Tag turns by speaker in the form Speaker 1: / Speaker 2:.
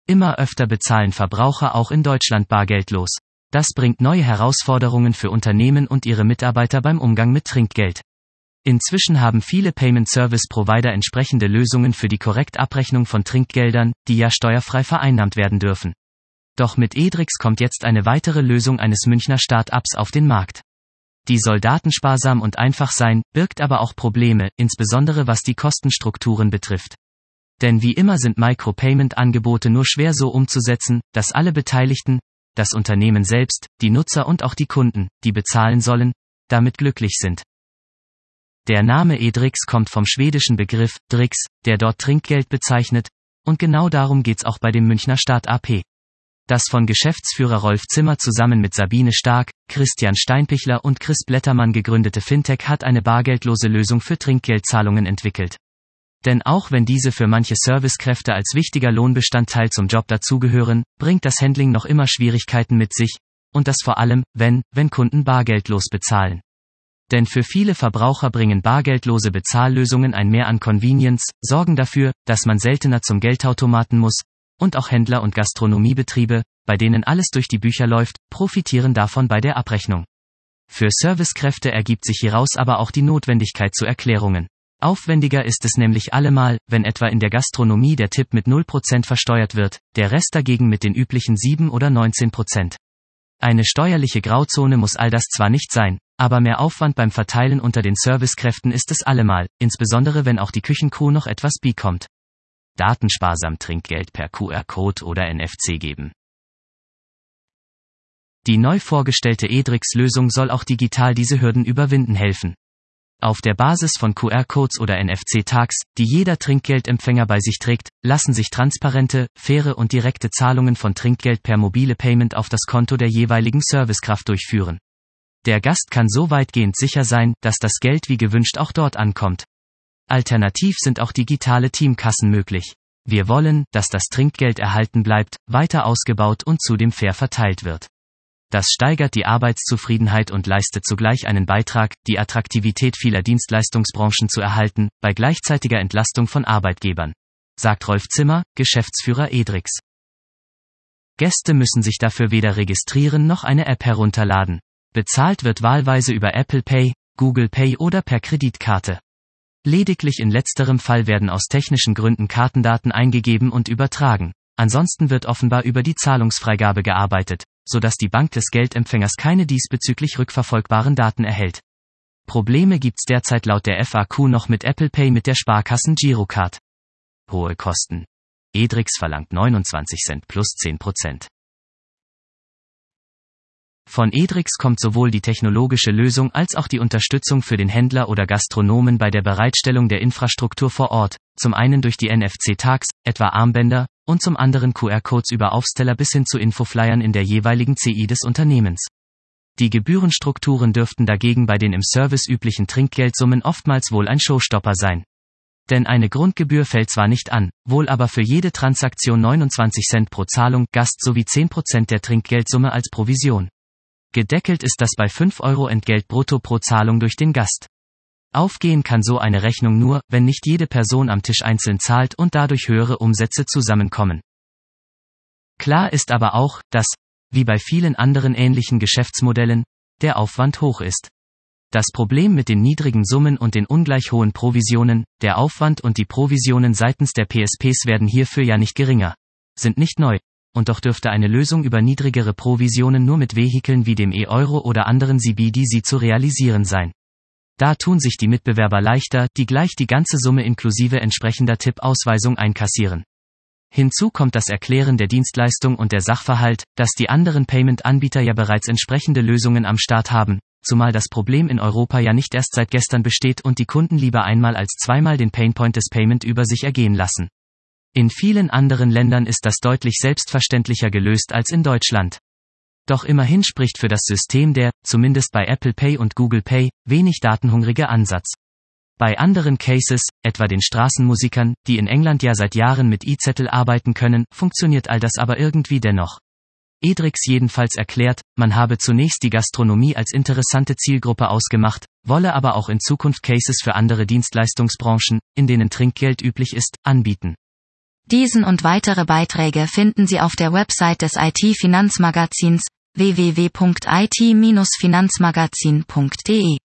Speaker 1: Immer öfter bezahlen Verbraucher auch in Deutschland bargeldlos. Das bringt neue Herausforderungen für Unternehmen und ihre Mitarbeiter beim Umgang mit Trinkgeld. Inzwischen haben viele Payment Service Provider entsprechende Lösungen für die korrekte Abrechnung von Trinkgeldern, die ja steuerfrei vereinnahmt werden dürfen. Doch mit Edrix kommt jetzt eine weitere Lösung eines Münchner Start-ups auf den Markt. Die soll datensparsam und einfach sein, birgt aber auch Probleme, insbesondere was die Kostenstrukturen betrifft. Denn wie immer sind Micropayment-Angebote nur schwer so umzusetzen, dass alle Beteiligten, das Unternehmen selbst, die Nutzer und auch die Kunden, die bezahlen sollen, damit glücklich sind. Der Name Edrix kommt vom schwedischen Begriff Drix, der dort Trinkgeld bezeichnet, und genau darum geht's auch bei dem Münchner Start-up. Das von Geschäftsführer Rolf Zimmer zusammen mit Sabine Stark, Christian Steinpichler und Chris Blättermann gegründete Fintech hat eine bargeldlose Lösung für Trinkgeldzahlungen entwickelt. Denn auch wenn diese für manche Servicekräfte als wichtiger Lohnbestandteil zum Job dazugehören, bringt das Handling noch immer Schwierigkeiten mit sich, und das vor allem, wenn Kunden bargeldlos bezahlen. Denn für viele Verbraucher bringen bargeldlose Bezahllösungen ein Mehr an Convenience, sorgen dafür, dass man seltener zum Geldautomaten muss, und auch Händler und Gastronomiebetriebe, bei denen alles durch die Bücher läuft, profitieren davon bei der Abrechnung. Für Servicekräfte ergibt sich hieraus aber auch die Notwendigkeit zu Erklärungen. Aufwendiger ist es nämlich allemal, wenn etwa in der Gastronomie der Tipp mit 0% versteuert wird, der Rest dagegen mit den üblichen 7 oder 19%. Eine steuerliche Grauzone muss all das zwar nicht sein, aber mehr Aufwand beim Verteilen unter den Servicekräften ist es allemal, insbesondere wenn auch die Küchencrew noch etwas bekommt. Datensparsam Trinkgeld per QR-Code oder NFC geben. Die neu vorgestellte Edrix-Lösung soll auch digital diese Hürden überwinden helfen. Auf der Basis von QR-Codes oder NFC-Tags, die jeder Trinkgeldempfänger bei sich trägt, lassen sich transparente, faire und direkte Zahlungen von Trinkgeld per mobile Payment auf das Konto der jeweiligen Servicekraft durchführen. Der Gast kann so weitgehend sicher sein, dass das Geld wie gewünscht auch dort ankommt. Alternativ sind auch digitale Teamkassen möglich. Wir wollen, dass das Trinkgeld erhalten bleibt, weiter ausgebaut und zudem fair verteilt wird. Das steigert die Arbeitszufriedenheit und leistet zugleich einen Beitrag, die Attraktivität vieler Dienstleistungsbranchen zu erhalten, bei gleichzeitiger Entlastung von Arbeitgebern, sagt Rolf Zimmer, Geschäftsführer Edrix. Gäste müssen sich dafür weder registrieren noch eine App herunterladen. Bezahlt wird wahlweise über Apple Pay, Google Pay oder per Kreditkarte. Lediglich in letzterem Fall werden aus technischen Gründen Kartendaten eingegeben und übertragen. Ansonsten wird offenbar über die Zahlungsfreigabe gearbeitet, sodass die Bank des Geldempfängers keine diesbezüglich rückverfolgbaren Daten erhält. Probleme gibt's derzeit laut der FAQ noch mit Apple Pay mit der Sparkassen Girocard. Hohe Kosten. Edrix verlangt 29 Cent plus 10%. Von Edrix kommt sowohl die technologische Lösung als auch die Unterstützung für den Händler oder Gastronomen bei der Bereitstellung der Infrastruktur vor Ort, zum einen durch die NFC-Tags, etwa Armbänder, und zum anderen QR-Codes über Aufsteller bis hin zu Infoflyern in der jeweiligen CI des Unternehmens. Die Gebührenstrukturen dürften dagegen bei den im Service üblichen Trinkgeldsummen oftmals wohl ein Showstopper sein. Denn eine Grundgebühr fällt zwar nicht an, wohl aber für jede Transaktion 29 Cent pro Zahlung, Gast sowie 10% der Trinkgeldsumme als Provision. Gedeckelt ist das bei 5 € Entgelt brutto pro Zahlung durch den Gast. Aufgehen kann so eine Rechnung nur, wenn nicht jede Person am Tisch einzeln zahlt und dadurch höhere Umsätze zusammenkommen. Klar ist aber auch, dass, wie bei vielen anderen ähnlichen Geschäftsmodellen, der Aufwand hoch ist. Das Problem mit den niedrigen Summen und den ungleich hohen Provisionen, der Aufwand und die Provisionen seitens der PSPs werden hierfür ja nicht geringer, sind nicht neu. Und doch dürfte eine Lösung über niedrigere Provisionen nur mit Vehikeln wie dem E-Euro oder anderen CBDC zu realisieren sein. Da tun sich die Mitbewerber leichter, die gleich die ganze Summe inklusive entsprechender Tipp-Ausweisung einkassieren. Hinzu kommt das Erklären der Dienstleistung und der Sachverhalt, dass die anderen Payment-Anbieter ja bereits entsprechende Lösungen am Start haben, zumal das Problem in Europa ja nicht erst seit gestern besteht und die Kunden lieber einmal als zweimal den Painpoint des Payment über sich ergehen lassen. In vielen anderen Ländern ist das deutlich selbstverständlicher gelöst als in Deutschland. Doch immerhin spricht für das System der, zumindest bei Apple Pay und Google Pay, wenig datenhungrige Ansatz. Bei anderen Cases, etwa den Straßenmusikern, die in England ja seit Jahren mit E-Zettel arbeiten können, funktioniert all das aber irgendwie dennoch. Edrix jedenfalls erklärt, man habe zunächst die Gastronomie als interessante Zielgruppe ausgemacht, wolle aber auch in Zukunft Cases für andere Dienstleistungsbranchen, in denen Trinkgeld üblich ist, anbieten.
Speaker 2: Diesen und weitere Beiträge finden Sie auf der Website des IT-Finanzmagazins www.it-finanzmagazin.de.